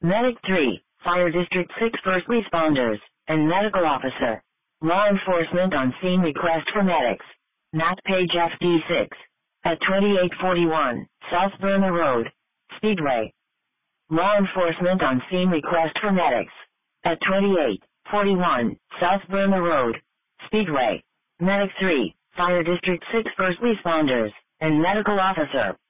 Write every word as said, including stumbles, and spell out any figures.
Medic three, Fire District six first responders, and medical officer. Law enforcement on scene request for medics. Matt Page F D six. At twenty-eight forty-one, South Burma Road, Speedway. Law enforcement on scene request for medics. At twenty-eight forty-one, South Burma Road, Speedway. Medic three, Fire District six first responders, and medical officer.